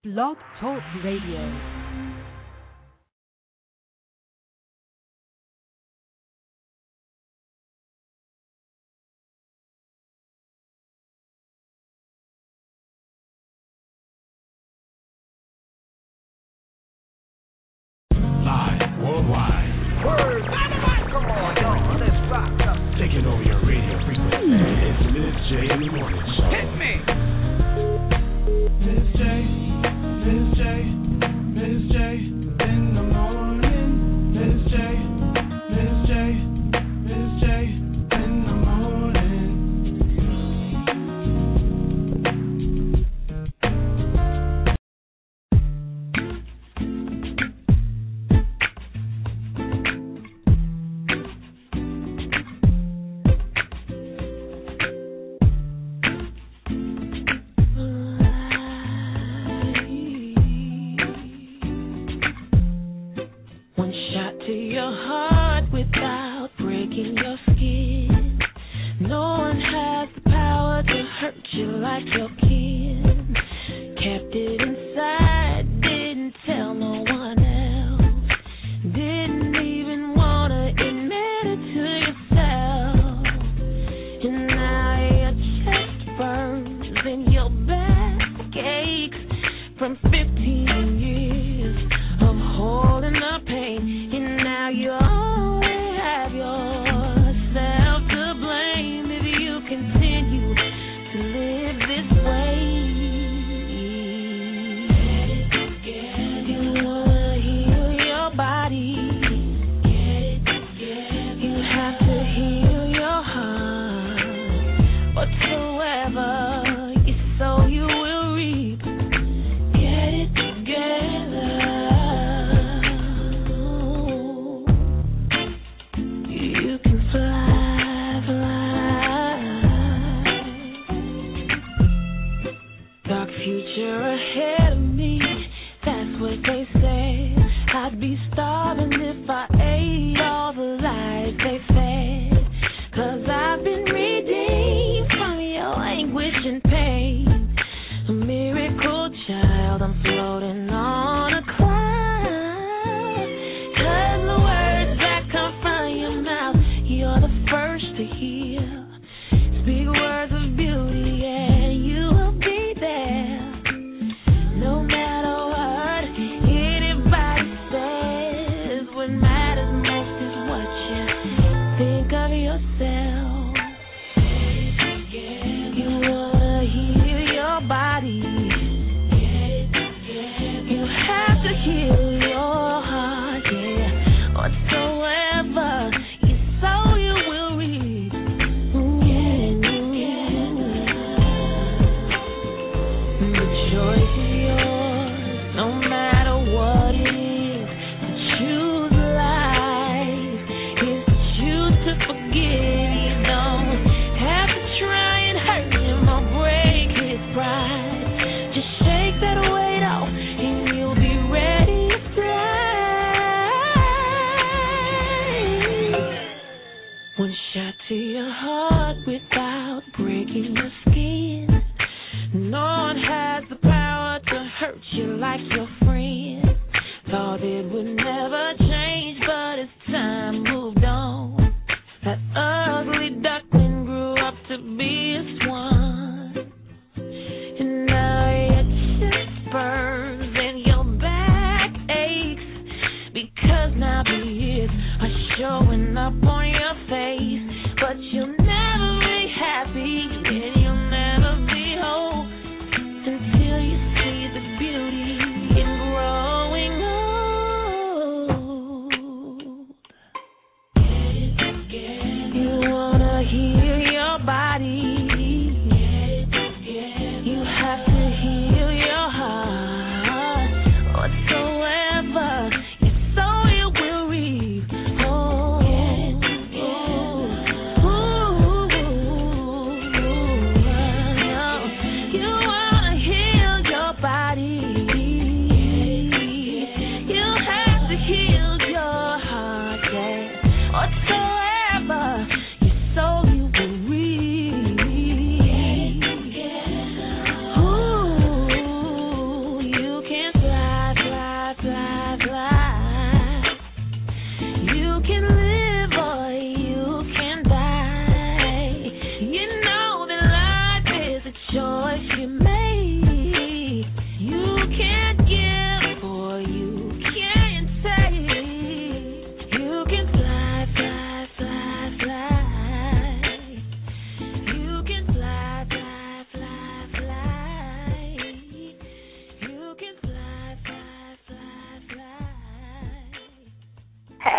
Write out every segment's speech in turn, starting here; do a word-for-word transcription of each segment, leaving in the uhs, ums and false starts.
Blog Talk Radio. Worldwide. Word. Come on, y'all. Let's rock up. Taking over your radio frequency. It's Miz J in the morning show. Hit me. Miz J, Miz J, Miz J in the morning. Miz J, Miz J, Miz J in the morning. No matter what anybody says.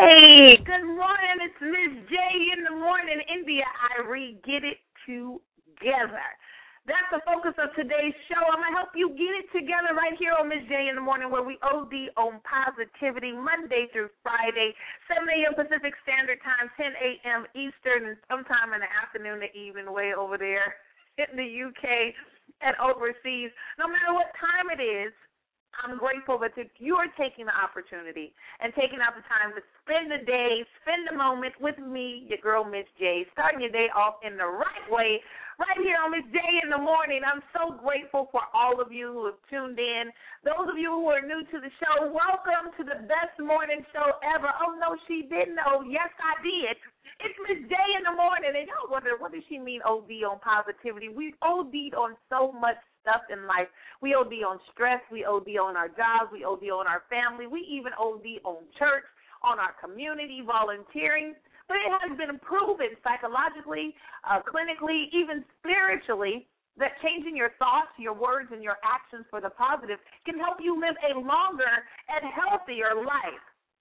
Hey, good morning. It's Miss J in the morning. India Irie, get it together. That's the focus of today's show. I'm going to help you get it together right here on Miss J in the morning, where we O D on positivity Monday through Friday, seven a.m. Pacific Standard Time, ten a.m. Eastern, and sometime in the afternoon to evening way over there in the U K and overseas. No matter what time it is, I'm grateful that you are taking the opportunity and taking out the time to spend the day, spend the moment with me, your girl, Miss J, starting your day off in the right way, right here on Miss J in the morning. I'm so grateful for all of you who have tuned in. Those of you who are new to the show, welcome to the best morning show ever. Oh, no, she didn't know. Yes, I did. It's Miss J in the morning, and y'all wonder, what does she mean O D on positivity? We O D'd on so much stuff in life. We O D on stress. We O D on our jobs. We O D on our family. We even O D on church, on our community, volunteering. But it has been proven psychologically, uh, clinically, even spiritually, that changing your thoughts, your words, and your actions for the positive can help you live a longer and healthier life.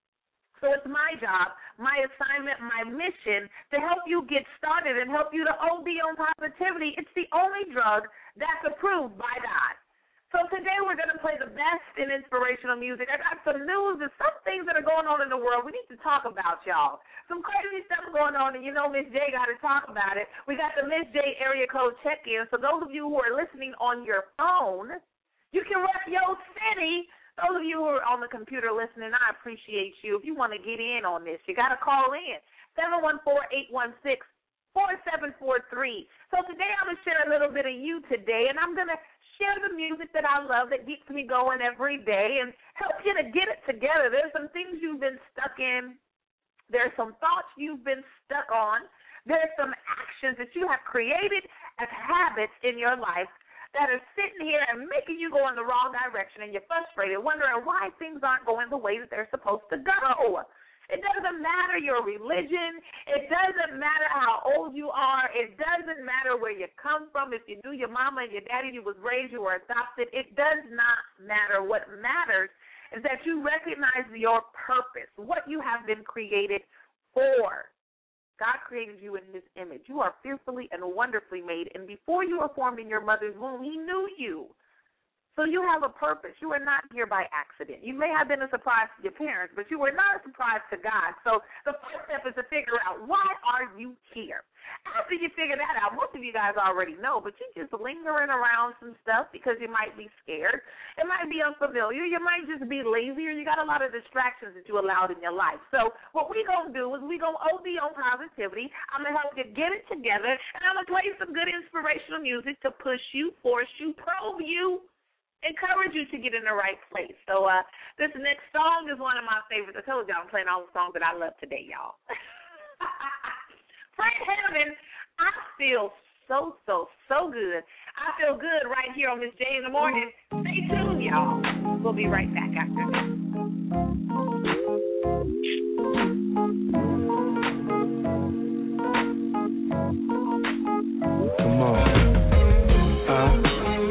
So it's my job, my assignment, my mission to help you get started and help you to O D on positivity. It's the only drug that's approved by God. So today we're going to play the best in inspirational music. I got some news. There's some things that are going on in the world we need to talk about, y'all. Some crazy stuff going on, and you know Miss J got to talk about it. We got the Miss J area code check-in. So those of you who are listening on your phone, you can rep your city. Those of you who are on the computer listening, I appreciate you. If you want to get in on this, you got to call in, seven one four, eight one six, four seven four three. So today I'm going to share a little bit of you today, and I'm going to share the music that I love that keeps me going every day and help you to get it together. There's some things you've been stuck in. There's some thoughts you've been stuck on. There's some actions that you have created as habits in your life that are sitting here and making you go in the wrong direction, and you're frustrated, wondering why things aren't going the way that they're supposed to go. It doesn't matter your religion. It doesn't matter how old you are. It doesn't matter where you come from. If you knew your mama and your daddy, you was raised, you were adopted. It does not matter. What matters is that you recognize your purpose, what you have been created for. God created you in His image. You are fearfully and wonderfully made, and before you were formed in your mother's womb, He knew you. So you have a purpose. You are not here by accident. You may have been a surprise to your parents, but you were not a surprise to God. So the first step is to figure out, why are you here? After you figure that out, most of you guys already know, but you're just lingering around some stuff because you might be scared. It might be unfamiliar. You might just be lazy, or you got a lot of distractions that you allowed in your life. So what we're going to do is we're going to O D on positivity. I'm going to help you get it together, and I'm going to play some good inspirational music to push you, force you, probe you, encourage you to get in the right place. So uh, this next song is one of my favorites. I told y'all I'm playing all the songs that I love today, y'all. Pray heaven, I feel so, so, so good. I feel good right here on Miss J in the morning. Stay tuned, y'all. We'll be right back after this. Come on. Uh.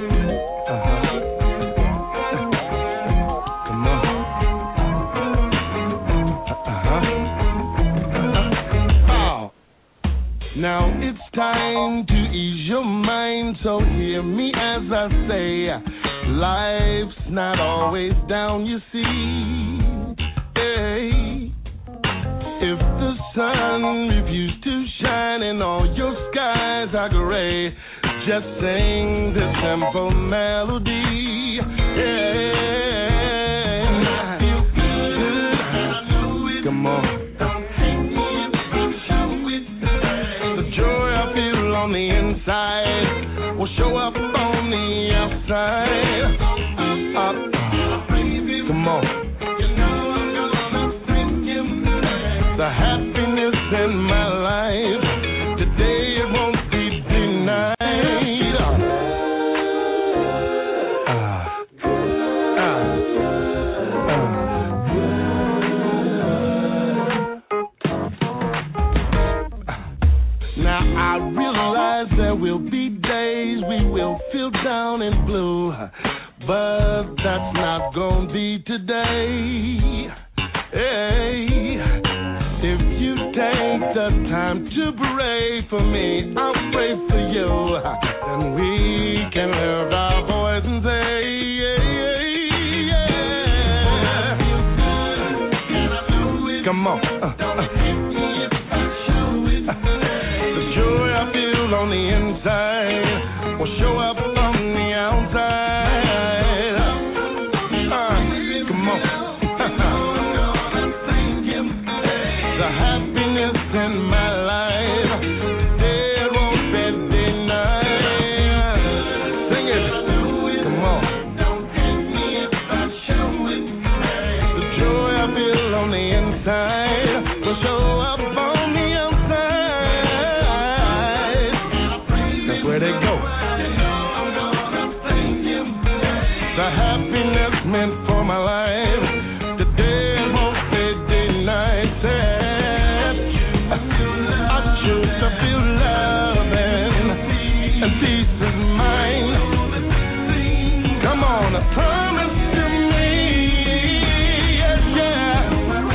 Now it's time to ease your mind, so hear me as I say, life's not always down, you see. Hey, if the sun refused to shine and all your skies are gray, just sing this simple melody. Yeah, I feel good, I know it. Come on. On the inside will show up on the outside. Uh, uh, come on. The happiness in my life today, it won't be denied. Uh, uh, uh. Now I realize there will be days we will feel down and blue, but that's not gonna be today. Hey, If you take the time to pray for me, I'll pray for you, and we can lift our voice and say, yeah, yeah, yeah. Come on. Uh, uh. The joy I feel on the inside will show up on the outside. Uh, come on. The happiness in my life, it won't be denied. Sing it. Come on. The joy I feel on the inside will show up on the outside. That's where they go. The happiness meant for my life, today it won't be denied. I choose to feel love and peace is mine. Come on, promise to me, yes, yeah.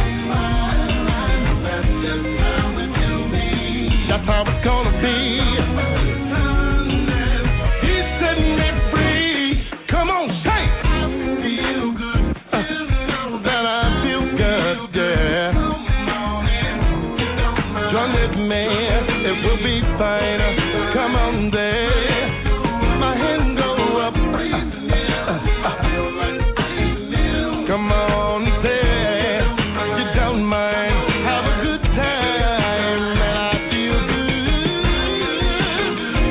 That's how it's gonna be. He set me free. Come on, say. Uh, that I feel good, yeah. Join with me, it will be fine. Come on there, my hand go up. Come on there, you don't mind. Have a good time, and I feel good.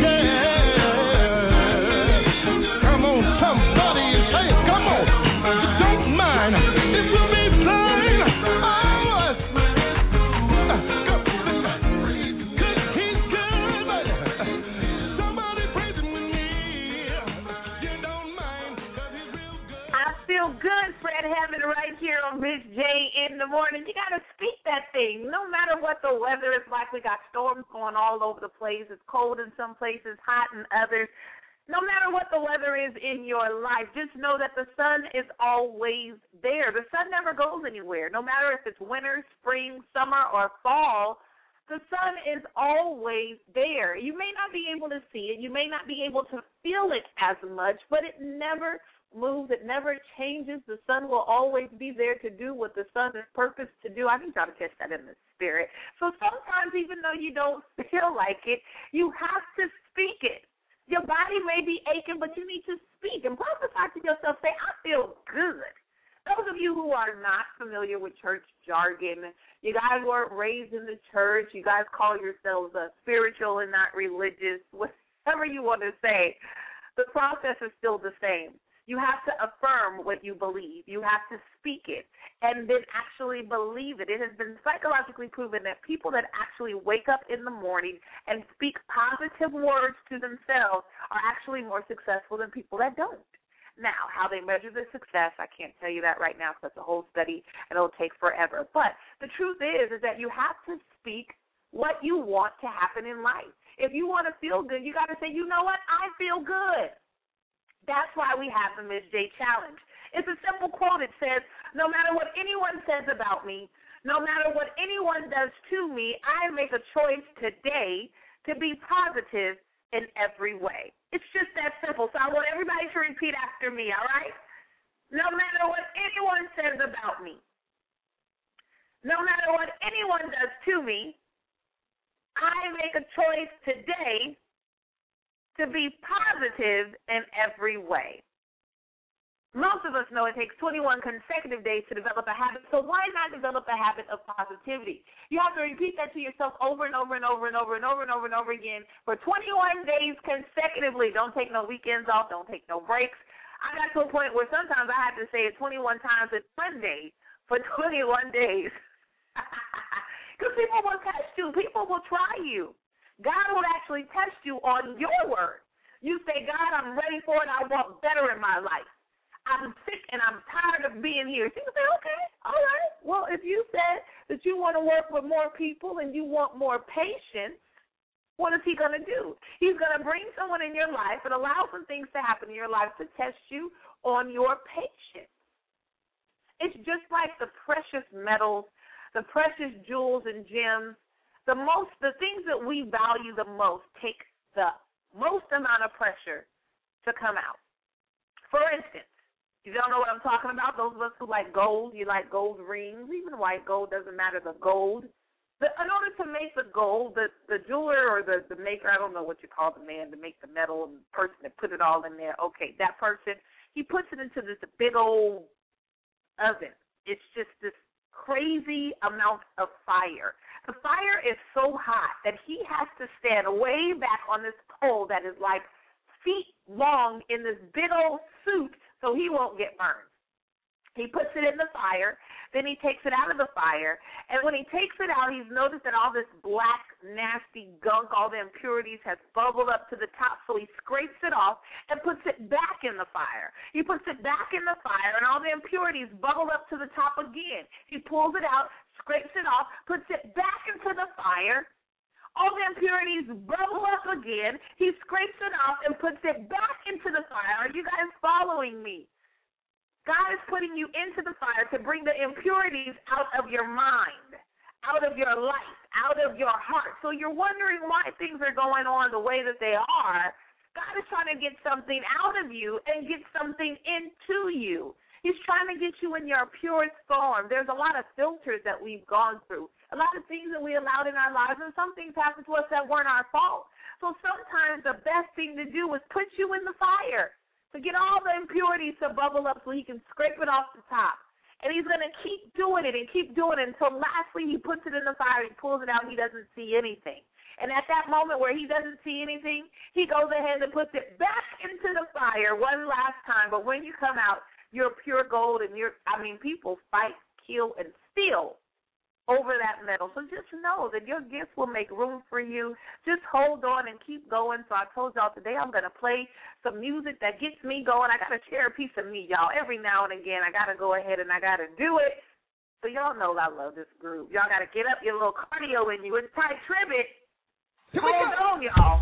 Yeah. Come on, somebody say it. Come on, you don't mind. It will be fine. Oh. Good, Fred Hammond, right here on Miss J in the morning. You got to speak that thing. No matter what the weather is like, we got storms going all over the place. It's cold in some places, hot in others. No matter what the weather is in your life, just know that the sun is always there. The sun never goes anywhere. No matter if it's winter, spring, summer, or fall, the sun is always there. You may not be able to see it. You may not be able to feel it as much, but it never moves. It never changes. The sun will always be there to do what the sun is purposed to do. I need y'all to catch that in the spirit. So sometimes, even though you don't feel like it, you have to speak it. Your body may be aching, but you need to speak and prophesy to yourself. Say, I feel good. Those of you who are not familiar with church jargon, you guys weren't raised in the church, you guys call yourselves uh, spiritual and not religious, whatever you want to say, the process is still the same. You have to affirm what you believe. You have to speak it and then actually believe it. It has been psychologically proven that people that actually wake up in the morning and speak positive words to themselves are actually more successful than people that don't. Now, how they measure their success, I can't tell you that right now because it's a whole study and it'll take forever. But the truth is, is that you have to speak what you want to happen in life. If you want to feel good, you got to say, you know what, I feel good. That's why we have the Miss J Challenge. It's a simple quote. It says, no matter what anyone says about me, no matter what anyone does to me, I make a choice today to be positive in every way. It's just that simple. So I want everybody to repeat after me, all right? No matter what anyone says about me, no matter what anyone does to me, I make a choice today to be positive in every way. Most of us know it takes twenty-one consecutive days to develop a habit, so why not develop a habit of positivity? You have to repeat that to yourself over and over and over and over and over and over and over again for twenty-one days consecutively. Don't take no weekends off. Don't take no breaks. I got to a point where sometimes I had to say it twenty-one times in one day for twenty-one days. Because people will test you. People will try you. God will actually test you on your word. You say, God, I'm ready for it. I want better in my life. I'm sick and I'm tired of being here. People say, okay, all right. Well, if you said that you want to work with more people and you want more patience, what is he going to do? He's going to bring someone in your life and allow some things to happen in your life to test you on your patience. It's just like the precious metals the precious jewels and gems, the most, the things that we value the most take the most amount of pressure to come out. For instance, you don't know what I'm talking about? Those of us who like gold, you like gold rings, even white gold, doesn't matter, the gold. The, in order to make the gold, the, the jeweler or the, the maker, I don't know what you call the man to make the metal, and the person that put it all in there, okay, that person, he puts it into this big old oven. It's just this crazy amount of fire. The fire is so hot that he has to stand way back on this pole that is like feet long in this big old suit so he won't get burned. He puts it in the fire, then he takes it out of the fire, and when he takes it out, he's noticed that all this black, nasty gunk, all the impurities has bubbled up to the top, so he scrapes it off and puts it back in the fire. He puts it back in the fire, and all the impurities bubble up to the top again. He pulls it out, scrapes it off, puts it back into the fire. All the impurities bubble up again. He scrapes it off and puts it back into the fire. Are you guys following me? God is putting you into the fire to bring the impurities out of your mind, out of your life, out of your heart. So you're wondering why things are going on the way that they are. God is trying to get something out of you and get something into you. He's trying to get you in your purest form. There's a lot of filters that we've gone through, a lot of things that we allowed in our lives, and some things happened to us that weren't our fault. So sometimes the best thing to do is put you in the fire, to get all the impurities to bubble up so he can scrape it off the top. And he's going to keep doing it and keep doing it until lastly he puts it in the fire, he pulls it out, and he doesn't see anything. And at that moment where he doesn't see anything, he goes ahead and puts it back into the fire one last time. But when you come out, you're pure gold, and you're, I mean, people fight, kill, and steal over that metal. So just know that your gifts will make room for you. Just hold on and keep going. So I told y'all today I'm going to play some music that gets me going. I got to share a piece of me, y'all. Every now and again I got to go ahead and I got to do it. So y'all know I love this group. Y'all got to get up your little cardio in you. It's Ty Tribbett. Hold on, y'all.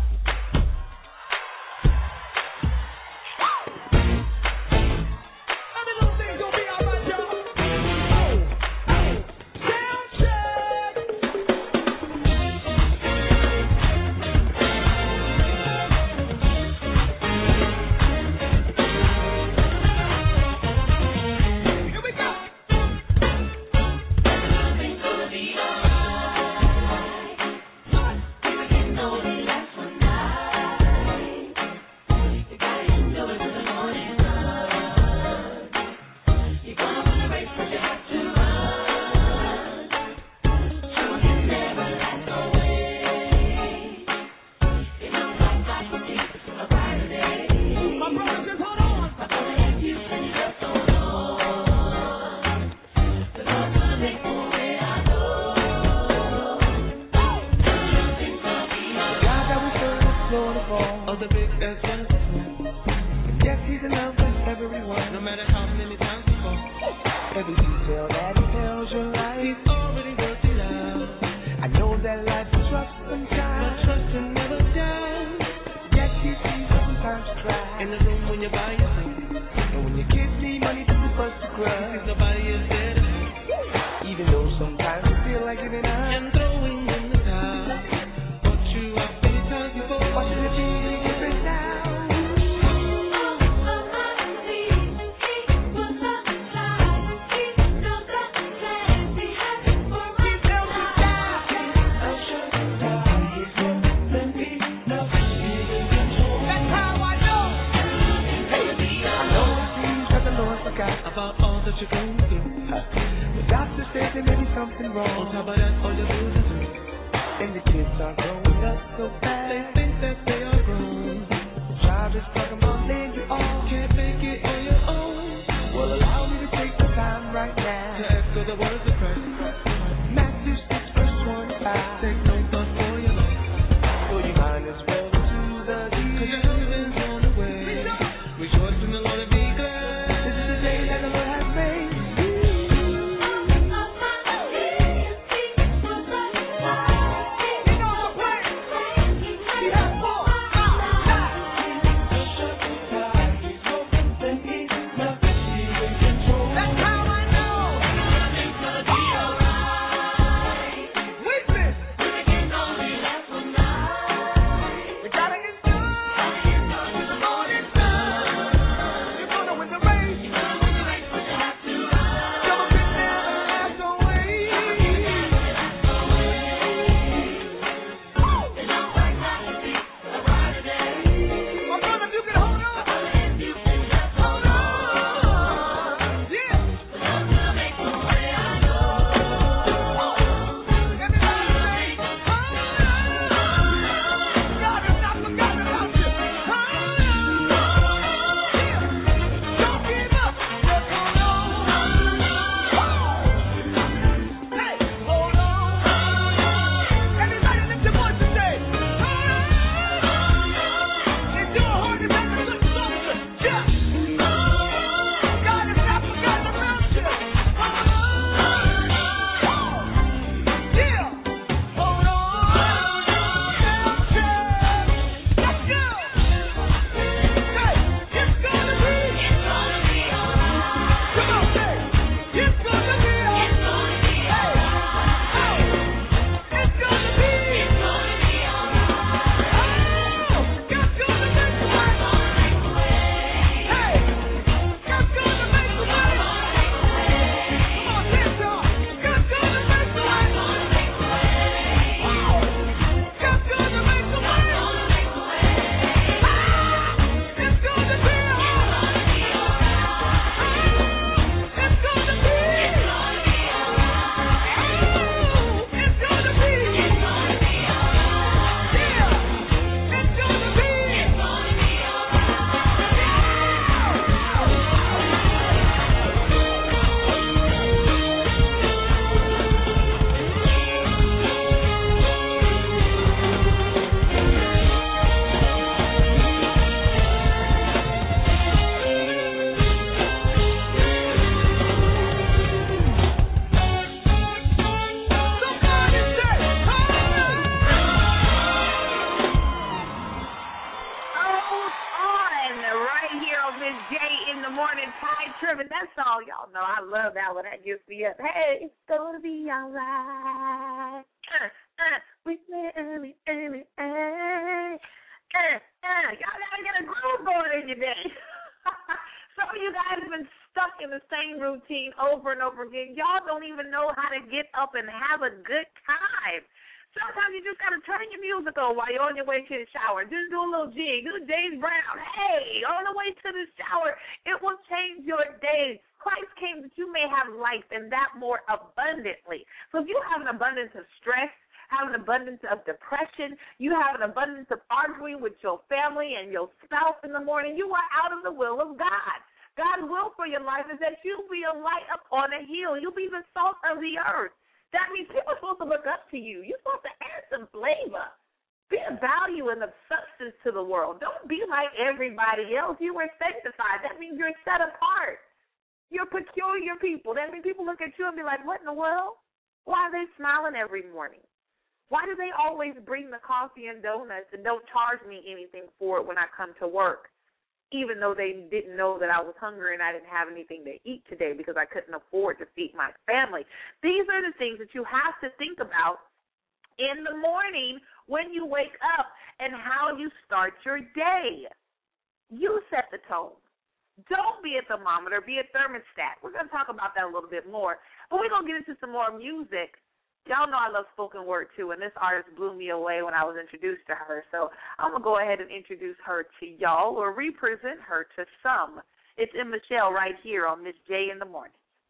know. I love that one. That gets me up. Hey, it's gonna be all right. Uh, uh, we play early, early, early. Uh, uh. Y'all gotta get a groove going in your day. Some of you guys have been stuck in the same routine over and over again. Y'all don't even know how to get up and have a good time. Sometimes you just got to turn your music on while you're on your way to the shower. Just do a little jig. Do James Brown. Hey, on the way to the shower, it will change your day. Christ came that you may have life and that more abundantly. So if you have an abundance of stress, have an abundance of depression, you have an abundance of arguing with your family and your spouse in the morning, you are out of the will of God. God's will for your life is that you be a light up on a hill. You'll be the salt of the earth. That means people are supposed to look up to you. You're supposed to add some flavor. Be a value and of substance to the world. Don't be like everybody else. You were sanctified. That means you're set apart. You're peculiar people. That means people look at you and be like, what in the world? Why are they smiling every morning? Why do they always bring the coffee and donuts and don't charge me anything for it when I come to work, even though they didn't know that I was hungry and I didn't have anything to eat today because I couldn't afford to feed my family? These are the things that you have to think about in the morning when you wake up and how you start your day. You set the tone. Don't be a thermometer, be a thermostat. We're going to talk about that a little bit more, but we're going to get into some more music. Y'all know I love spoken word, too, and this artist blew me away when I was introduced to her. So I'm going to go ahead and introduce her to y'all or represent her to some. It's M. Michelle right here on Miss J in the Morning.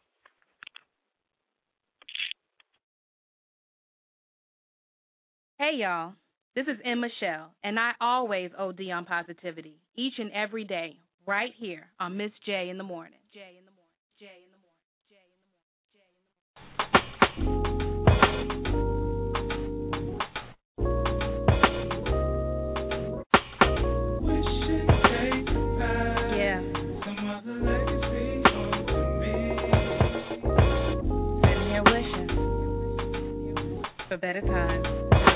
Hey, y'all. This is M. Michelle, and I always O D on positivity, each and every day, right here on Miss J in the Morning. J in the Morning. J in the Morning. J in the Morning. J in the Morning. For better times.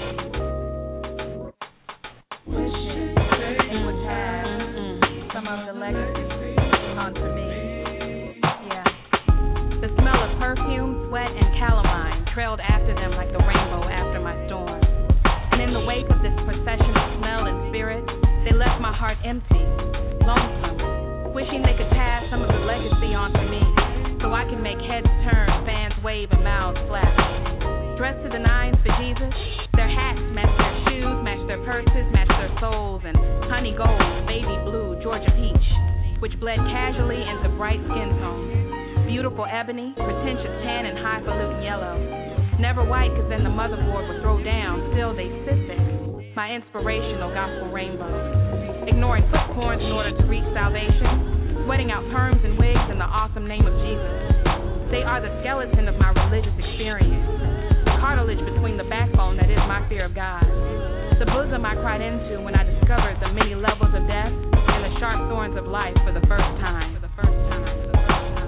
Wishing it would have mm-hmm. some of the legacy onto me. Yeah. The smell of perfume, sweat, and calamine trailed after them like the rainbow after my storm. And in the wake of this procession of smell and spirit, they left my heart empty, lonesome, wishing they could pass some of the legacy onto me so I can make heads turn, fans wave, and mouths flap. Dressed to the nines for Jesus, their hats match their shoes, match their purses, match their souls, and honey gold, baby blue, Georgia peach, which bled casually into bright skin tones. Beautiful ebony, pretentious tan, and highfalutin yellow. Never white, because then the motherboard would throw down, still they sit there. My inspirational gospel rainbow. Ignoring footcorns in order to reach salvation, sweating out perms and wigs in the awesome name of Jesus. They are the skeleton of my religious experience. Cartilage between the backbone that is my fear of God. The bosom I cried into when I discovered the many levels of death and the sharp thorns of life for the first time. For the first time. For the first time.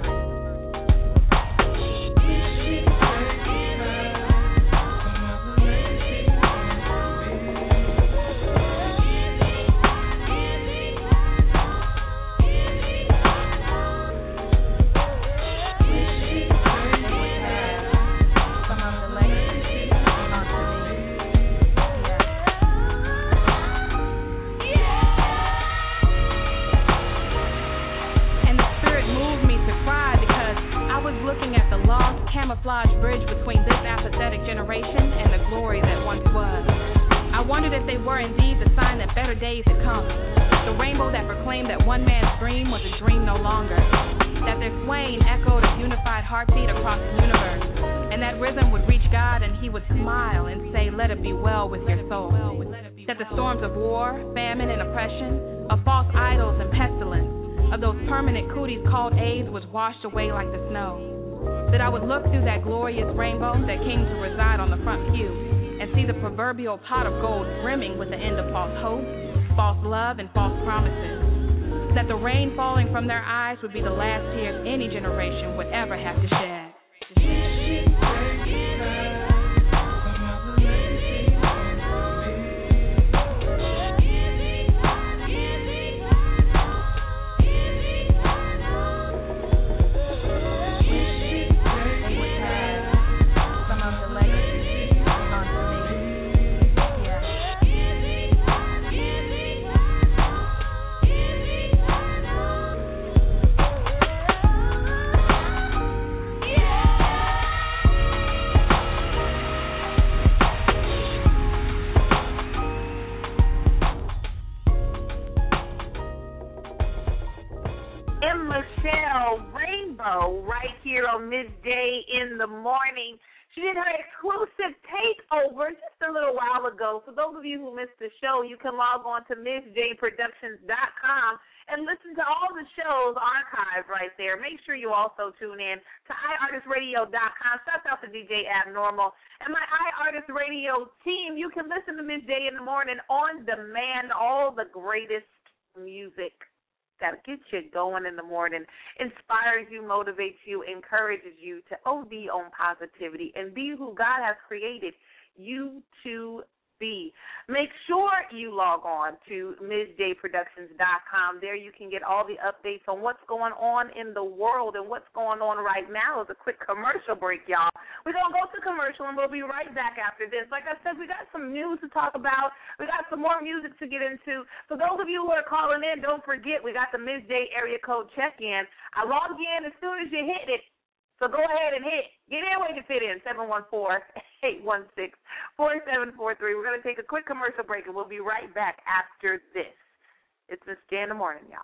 Camouflage bridge between this apathetic generation and the glory that once was. I wondered if they were indeed the sign that better days had come. The rainbow that proclaimed that one man's dream was a dream no longer. That their swaying echoed a unified heartbeat across the universe. And that rhythm would reach God and he would smile and say, let it be well with your soul. That the storms of war, famine, and oppression, of false idols and pestilence, of those permanent cooties called AIDS was washed away like the snow. That I would look through that glorious rainbow that came to reside on the front pew and see the proverbial pot of gold brimming with the end of false hope, false love, and false promises. That the rain falling from their eyes would be the last tears any generation would ever have to shed. Radio right here on Miz J in the Morning. She did her exclusive takeover just a little while ago. For those of you who missed the show, you can log on to Miz J Productions dot com and listen to all the shows archived right there. Make sure you also tune in to i artist radio dot com. Shout out to D J Abnormal. And my iArtist Radio team, you can listen to Miz J in the Morning on demand, all the greatest music that gets you going in the morning, inspires you, motivates you, encourages you to O D on positivity and be who God has created you to be. Make sure you log on to Miz J Productions dot com. There you can get all the updates on what's going on in the world, and what's going on right now is a quick commercial break, y'all. We're going to go to commercial, and we'll be right back after this. Like I said, we got some news to talk about. We got some more music to get into. For those of you who are calling in, don't forget we got the Miz J area code check-in. I logged in as soon as you hit it. So go ahead and hit. Get in where you fit in, seven one four, eight one six, four seven four three. We're going to take a quick commercial break, and we'll be right back after this. It's Miz J in the Morning, y'all.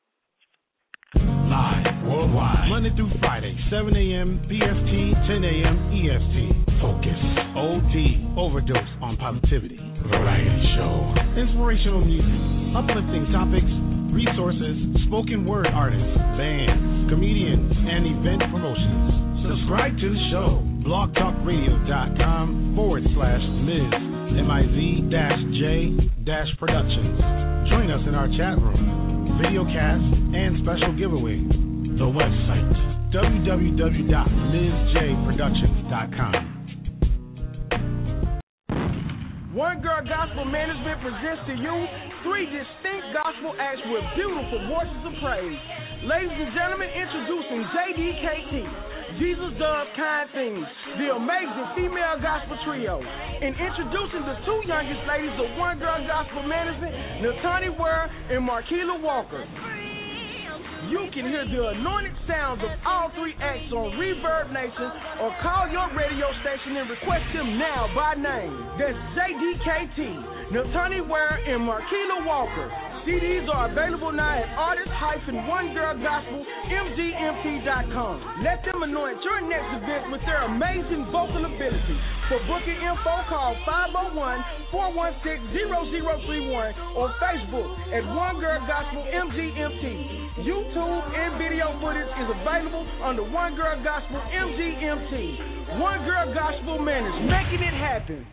Live worldwide, Monday through Friday, seven a.m. P S T, ten a.m. E S T. Focus. O T. Overdose on Positivity. Variety show. Inspirational music. Uplifting topics. Resources. Spoken word artists. Bands. Comedians. And event promotions. Subscribe to the show. blog talk radio dot com forward slash Miz M I Z dash J dash Productions. Join us in our chat room, video cast, and special giveaway. The website, w w w dot miz j productions dot com. One Girl Gospel Management presents to you three distinct gospel acts with beautiful voices of praise. Ladies and gentlemen, introducing J D K T, Jesus Dove Kind Things, the amazing female gospel trio. And introducing the two youngest ladies of One Girl Gospel Management, Natani Ware and Marquila Walker. You can hear the anointed sounds of all three acts on Reverb Nation, or call your radio station and request them now by name. That's J D K T, Natani Ware, and Marquila Walker. C Ds are available now at artist dash one girl gospel m g m t dot com. Let them anoint your next event with their amazing vocal ability. For booking info, call five oh one, four one six, zero zero three one or Facebook at One Girl Gospel M G M T. YouTube and video footage is available under One Girl Gospel M G M T. One Girl Gospel Management, making it happen.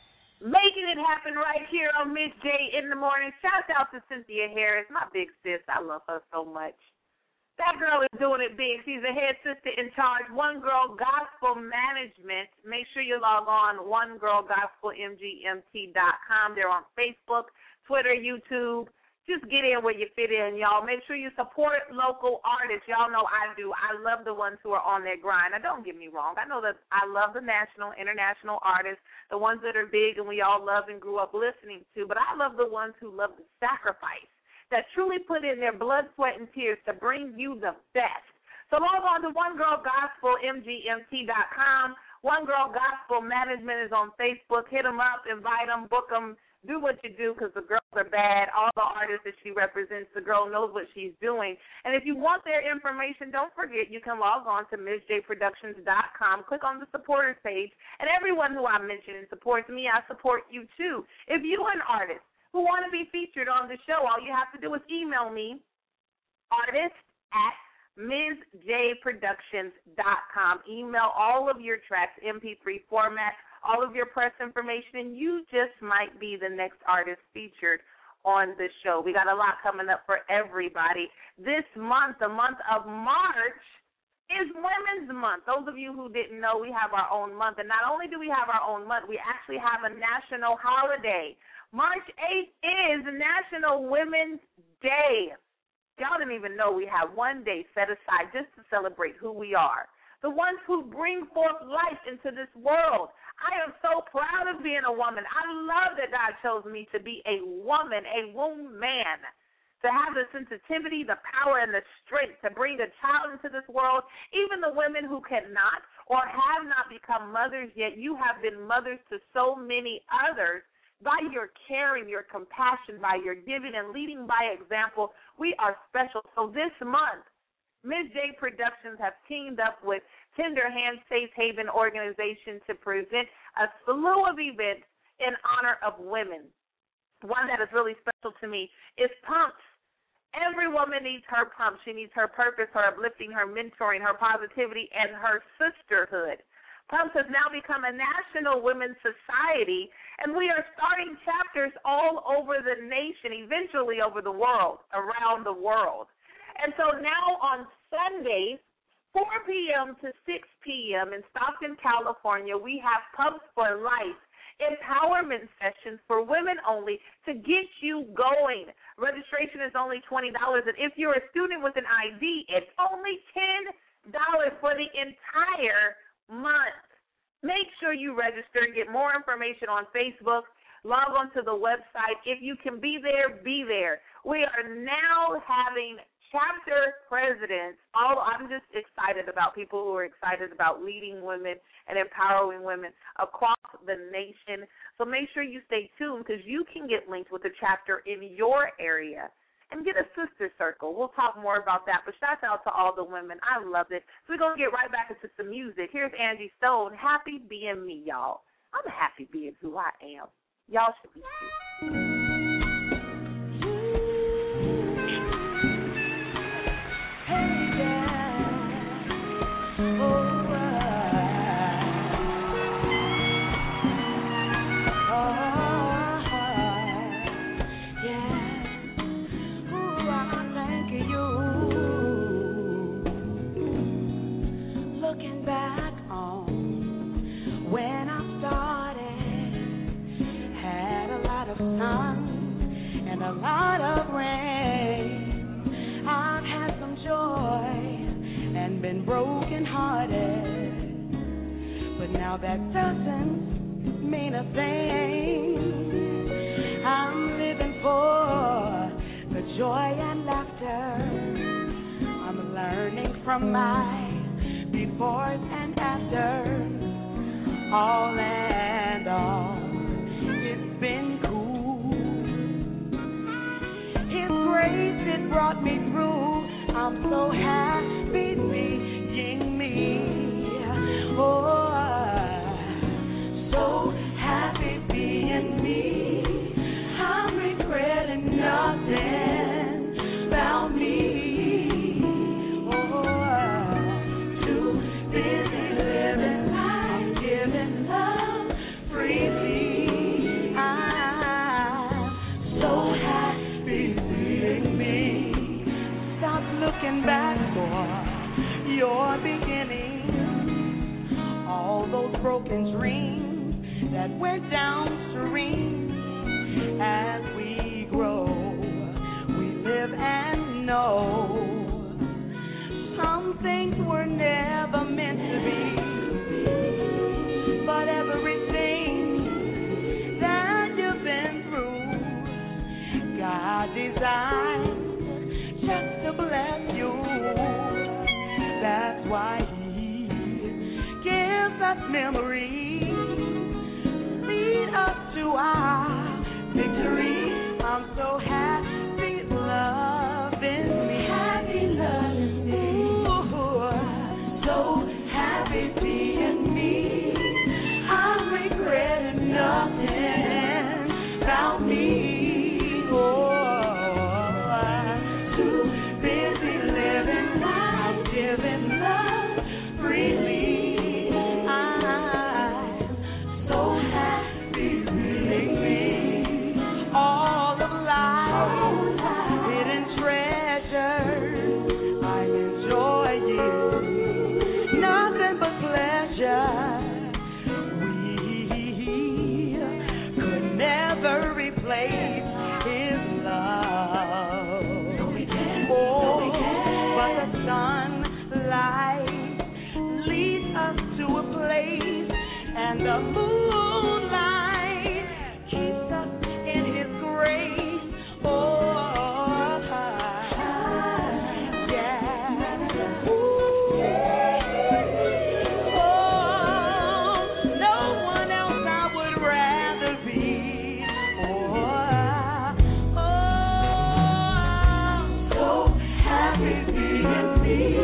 Making it happen right here on Miz J in the Morning. Shout out to Cynthia Harris, my big sis. I love her so much. That girl is doing it big. She's the head sister in charge, One Girl Gospel Management. Make sure you log on, one girl gospel m g m t dot com. They're on Facebook, Twitter, YouTube. Just get in where you fit in, y'all. Make sure you support local artists. Y'all know I do. I love the ones who are on their grind. Now, don't get me wrong. I know that I love the national, international artists, the ones that are big and we all love and grew up listening to, but I love the ones who love the sacrifice, that truly put in their blood, sweat, and tears to bring you the best. So log on to one girl gospel m g m t dot com. One Girl Gospel Management is on Facebook. Hit them up, invite them, book them. Do what you do, because the girls are bad. All the artists that she represents, the girl knows what she's doing. And if you want their information, don't forget you can log on to miz j productions dot com. Click on the supporters page. And everyone who I mentioned supports me, I support you too. If you're an artist who want to be featured on the show, all you have to do is email me, artist at miz j productions dot com. Email all of your tracks, M P three format, all of your press information, and you just might be the next artist featured on the show. We got a lot coming up for everybody. This month, the month of March, is Women's Month. Those of you who didn't know, we have our own month. And not only do we have our own month, we actually have a national holiday. March eighth is National Women's Day. Y'all didn't even know we have one day set aside just to celebrate who we are, the ones who bring forth life into this world. I am so proud of being a woman. I love that God chose me to be a woman, a woman, to have the sensitivity, the power, and the strength to bring a child into this world. Even the women who cannot or have not become mothers yet, you have been mothers to so many others. By your caring, your compassion, by your giving and leading by example, we are special. So this month, Miz J Productions have teamed up with Tender Hands Safe Haven Organization to present a slew of events in honor of women. One that is really special to me is Pumps. Every woman needs her pump. She needs her purpose, her uplifting, her mentoring, her positivity, and her sisterhood. Pumps has now become a national women's society, and we are starting chapters all over the nation, eventually over the world, around the world. And so now on Sundays, four p.m. to six p.m. in Stockton, California, we have Pumps for Life empowerment sessions for women only to get you going. Registration is only twenty dollars, and if you're a student with an I D, it's only ten dollars for the entire month. Make sure you register. Get more information on Facebook. Log on to the website. If you can be there, be there. We are now having chapter presidents. All I'm just excited about people who are excited about leading women and empowering women across the nation. So make sure you stay tuned because you can get linked with a chapter in your area and get a sister circle. We'll talk more about that. But shout out to all the women. I love it. So we're going to get right back into some music. Here's Angie Stone. Happy being me, y'all. I'm happy being who I am. Y'all should be too. A lot of rain. I've had some joy and been broken hearted, but now that doesn't mean a thing. I'm living for the joy and laughter. I'm learning from my befores and afters. All and all, it's been cool. Grace, it brought me through. I'm so happy being me. Oh, so happy being me. I'm regretting nothing about me. Oh, too busy living life, giving love freely. I'm so happy. Stop looking back for your beginning. All those broken dreams that went downstream. As we grow, we live and know some things were never meant to be. But everything that you've been through, God designed just to bless you. That's why He gives us memories, lead us to our victory. I'm so happy loving me. Happy loving me. Ooh, so happy being me. I'm regretting nothing about me. Oh, the moonlight keeps us in His grace. Oh, yeah. Ooh. Oh, no one else I would rather be. Oh, oh, so happy being me.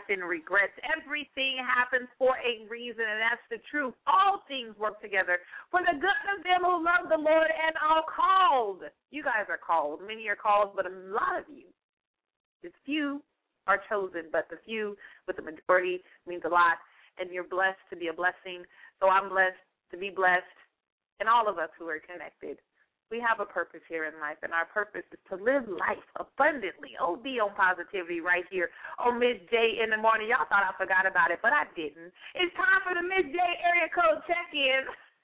in regrets. Everything happens for a reason, and that's the truth. All things work together for the good of them who love the Lord and are called. You guys are called. Many are called, but a lot of you, it's few, are chosen, but the few with the majority means a lot, and you're blessed to be a blessing. So I'm blessed to be blessed, and all of us who are connected. We have a purpose here in life, and our purpose is to live life abundantly. O D on positivity right here on Miss J in the morning. Y'all thought I forgot about it, but I didn't. It's time for the Miss J area code check-in.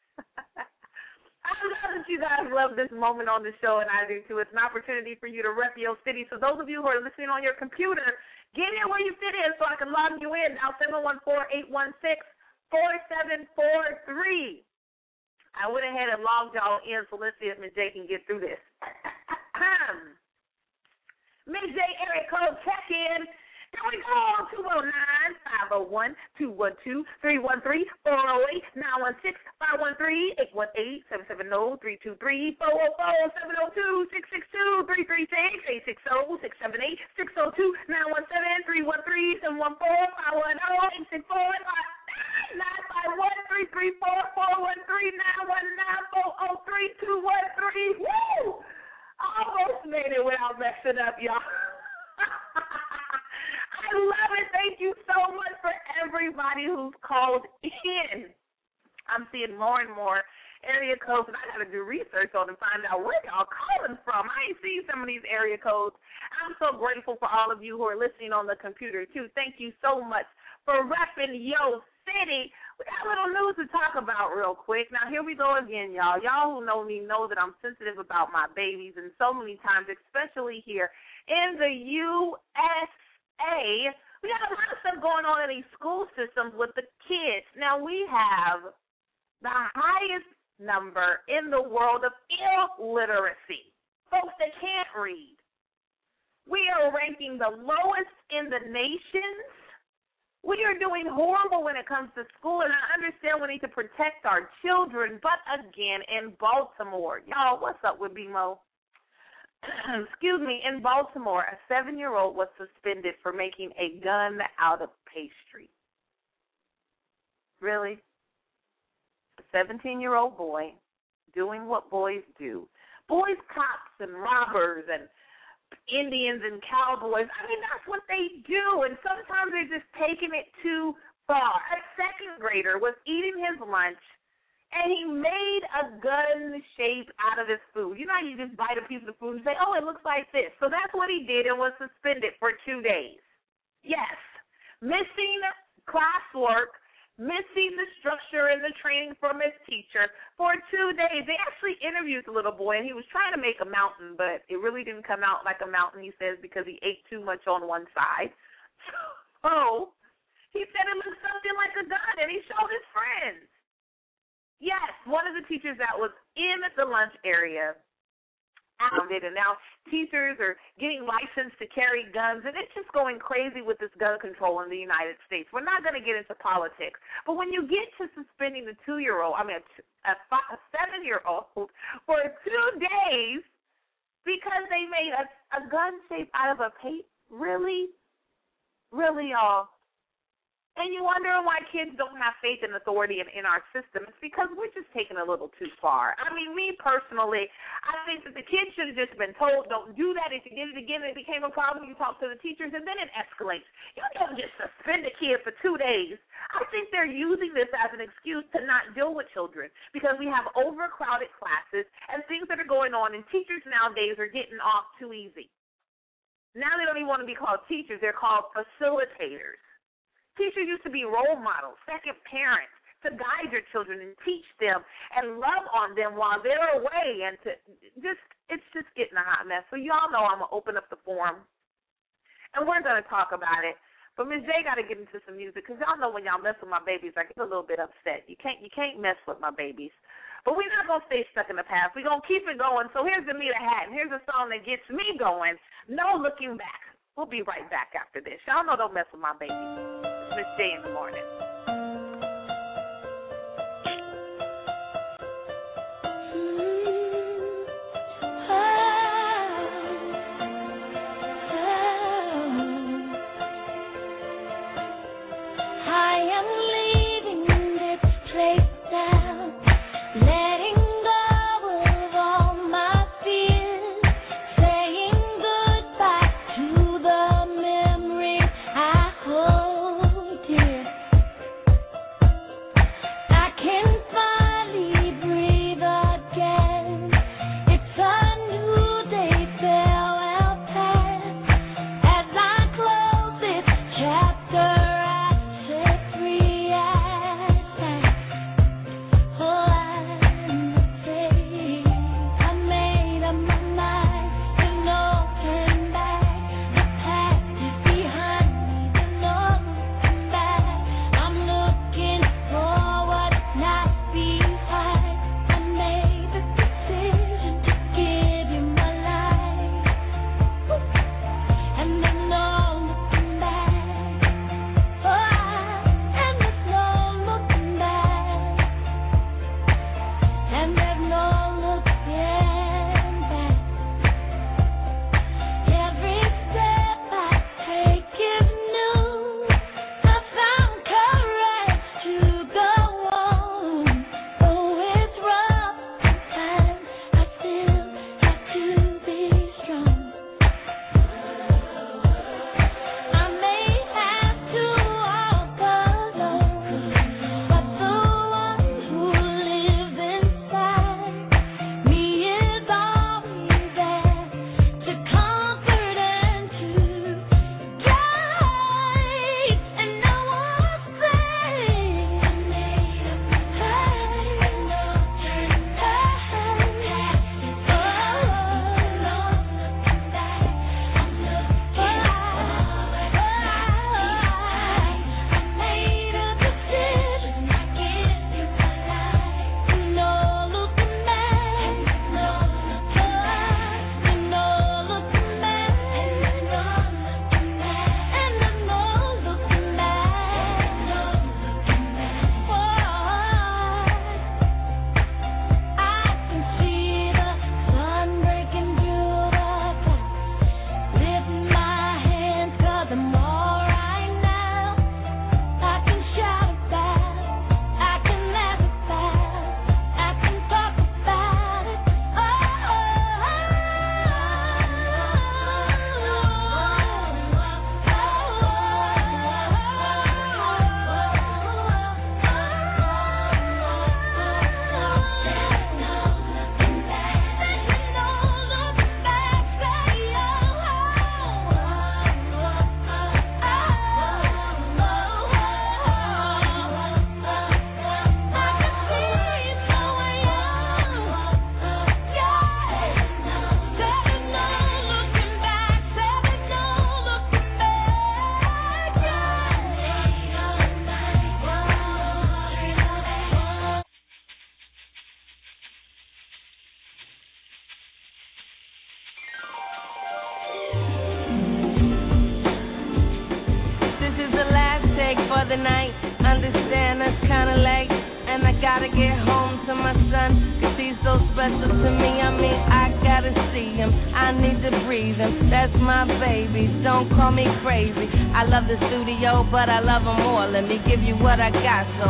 I love that you guys love this moment on the show, and I do too. It's an opportunity for you to rep your city. So those of you who are listening on your computer, get in where you fit in so I can log you in. Now, seven one four, eight one six, four seven four three. I went ahead and logged y'all in, so let's see if Miz J can get through this. Miz J area code check-in. Here we go. two oh nine, five oh one, two one two, three one three, four oh eight, nine one six, five one three, eight one eight, seven seven zero, three two three, four oh four, seven oh two, six six two, three three six, eight six zero, six seven eight, six oh two, nine one seven, three one three, seven one four, five one zero, eight six four, nine five one, three three four, four one three, nine one nine, four oh three, two one three. Woo! Almost made it without messing up, y'all. I love it. Thank you so much for everybody who's called in. I'm seeing more and more area codes, and I got to do research on and find out where y'all calling from. I ain't seen some of these area codes. I'm so grateful for all of you who are listening on the computer, too. Thank you so much for repping Yo City. We got a little news to talk about real quick. Now, here we go again, y'all. Y'all who know me know that I'm sensitive about my babies, and so many times, especially here in the U S A, we got a lot of stuff going on in these school systems with the kids. Now, we have the highest number in the world of illiteracy, folks that can't read. We are ranking the lowest in the nation. We are doing horrible when it comes to school, and I understand we need to protect our children, but again, in Baltimore, y'all, what's up with B M O? Excuse me, in Baltimore, a seven-year-old was suspended for making a gun out of pastry. Really? A seventeen-year-old boy doing what boys do. Boys, cops, and robbers, and Indians and cowboys. I mean, that's what they do, and sometimes they're just taking it too far. A second grader was eating his lunch, and he made a gun shape out of his food. You know how you just bite a piece of food and say, oh, it looks like this. So that's what he did and was suspended for two days. Yes, missing classwork, missing the structure and the training from his teacher for two days. They actually interviewed the little boy, and he was trying to make a mountain, but it really didn't come out like a mountain, he says, because he ate too much on one side. So he said it looked something like a gun, and he showed his friends. Yes, one of the teachers that was in the lunch area found it, and now teachers are getting licensed to carry guns, and it's just going crazy with this gun control in the United States. We're not going to get into politics, but when you get to suspending the two-year-old, I mean, a, a, five, a seven-year-old for two days because they made a, a gun shape out of a paper, really, really, y'all. And you wonder why kids don't have faith in authority in, in our system. It's because we're just taking a little too far. I mean, me personally, I think that the kids should have just been told, don't do that. If you did it again, it became a problem. You talk to the teachers, and then it escalates. You don't just suspend a kid for two days. I think they're using this as an excuse to not deal with children because we have overcrowded classes and things that are going on, and teachers nowadays are getting off too easy. Now they don't even want to be called teachers. They're called facilitators. Teachers used to be role models, second parents, to guide your children and teach them and love on them while they're away. And to just, it's just getting a hot mess. So y'all know I'm going to open up the forum, and we're going to talk about it. But Miz J got to get into some music because y'all know when y'all mess with my babies, I get a little bit upset. You can't, you can't mess with my babies. But we're not going to stay stuck in the past. We're going to keep it going. So here's the meat of hat, and here's a song that gets me going, No Looking Back. We'll be right back after this. Y'all know don't mess with my baby. It's Miz J in the morning. the night. Understand that's kinda late, and I gotta get home to my son, cause he's so special to me. I mean, I gotta see him, I need to breathe him. That's my baby, don't call me crazy. I love the studio, but I love him more. Let me give you what I got, so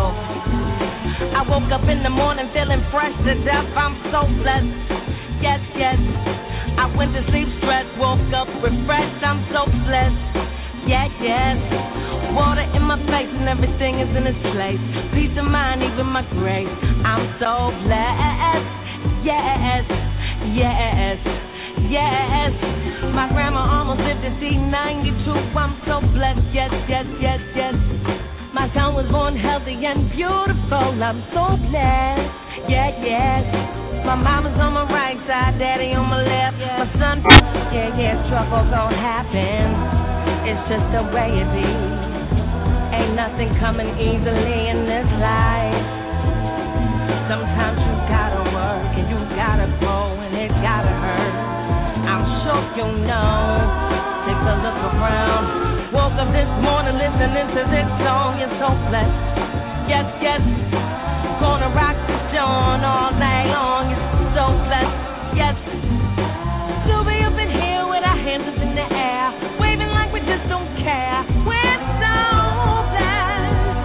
I woke up in the morning feeling fresh to death. I'm so blessed, yes, yes. I went to sleep stressed, woke up refreshed. I'm so blessed, yeah, yes. Water in my face and everything is in its place. Peace of mind, even my grace. I'm so blessed, yes, yes, yes. My grandma almost lived to see ninety-two. I'm so blessed, yes, yes, yes, yes. My son was born healthy and beautiful. I'm so blessed, yeah, yes. My mama's on my right side, daddy on my left. My son, yeah, yeah, trouble gon' happen. It's just the way it be. Ain't nothing coming easily in this life. Sometimes you gotta work and you gotta grow and it gotta hurt. I'm sure you know. Take a look around. Woke up this morning listening to this song. You're so blessed. Yes, yes. Gonna rock the dawn all night long. You're so blessed. Yes. Still be up in here with our hands up in the air, waving like we just don't care. We're so blessed.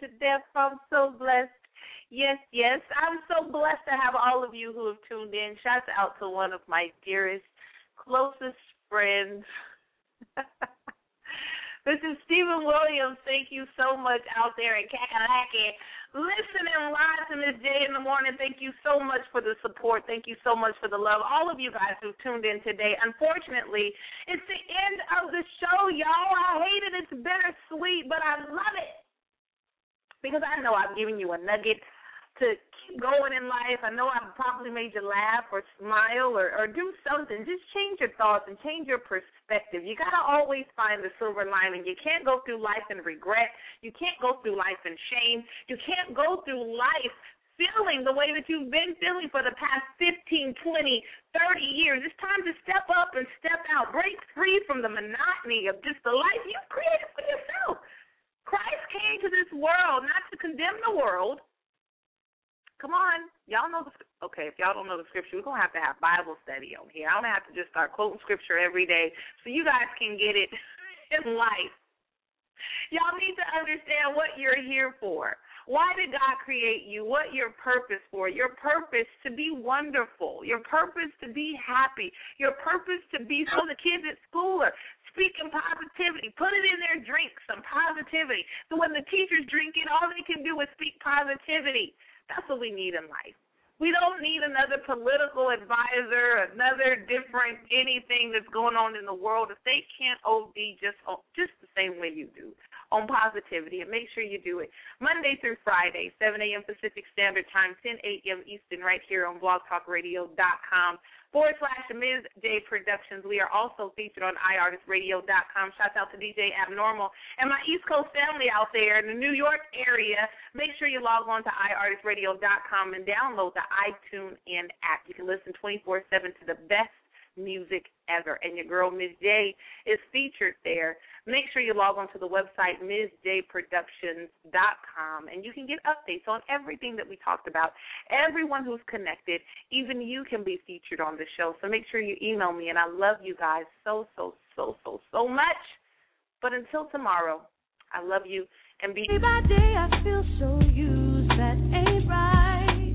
to death. I'm so blessed. Yes, yes. I'm so blessed to have all of you who have tuned in. Shouts out to one of my dearest, closest friends. This is Stephen Williams. Thank you so much out there in Kakalaki. Listening live to Miss J in the morning. Thank you so much for the support. Thank you so much for the love. All of you guys who tuned in today. Unfortunately, it's the end of the show, y'all. I hate it. It's bittersweet, but I love it because I know I've given you a nugget to keep going in life. I know I've probably made you laugh or smile or, or do something. Just change your thoughts and change your perspective. You got to always find the silver lining. You can't go through life in regret. You can't go through life in shame. You can't go through life feeling the way that you've been feeling for the past fifteen, twenty, thirty years. It's time to step up and step out. Break free from the monotony of just the life you've created for yourself. Christ came to this world not to condemn the world. Come on. Y'all know the – okay, if y'all don't know the scripture, we're going to have to have Bible study on here. I'm going to have to just start quoting scripture every day so you guys can get it in life. Y'all need to understand what you're here for. Why did God create you? What your purpose for? Your purpose to be wonderful. Your purpose to be happy. Your purpose to be so the kids at school are speaking positivity. Put it in their drink, some positivity. So when the teachers drink it, all they can do is speak positivity. That's what we need in life. We don't need another political advisor, another different anything that's going on in the world if they can't O D just just the same way you do on positivity. And make sure you do it Monday through Friday, seven a.m. Pacific Standard Time, ten a.m. Eastern, right here on blog talk radio dot com forward slash Miz J Productions. We are also featured on i artist radio dot com. Shouts out to D J Abnormal and my East Coast family out there in the New York area. Make sure you log on to i artist radio dot com and download the iTunes In app. You can listen twenty-four seven to the best music ever. And your girl, Miz J, is featured there. Make sure you log on to the website, Miz J Productions dot com, and you can get updates on everything that we talked about. Everyone who's connected, even you can be featured on the show. So make sure you email me, and I love you guys so, so, so, so, so much. But until tomorrow, I love you, and be... Day by day, I feel so used, that ain't right.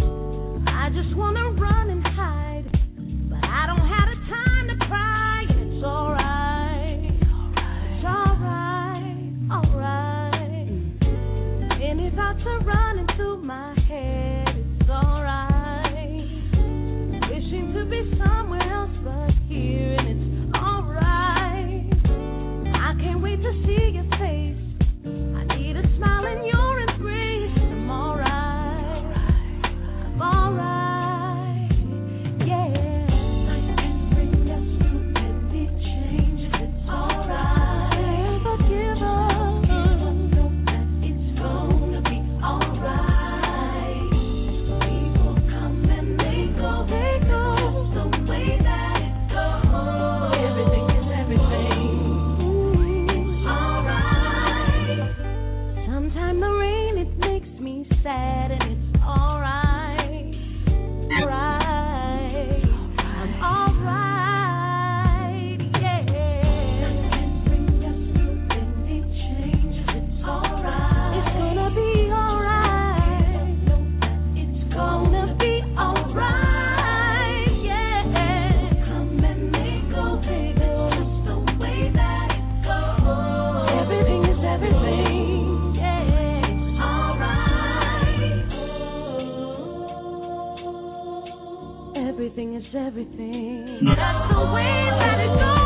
I just want to run and hide, but I don't have the time to cry, and it's all right. To run into my head, it's alright. Wishing to be somewhere else but here, and it's alright. I can't wait to see your face. I need a smile in your embrace. I'm alright. I'm alright. Yeah. I can bring us through any change. It's alright. Never give up. Everything is everything. That's the way that it goes.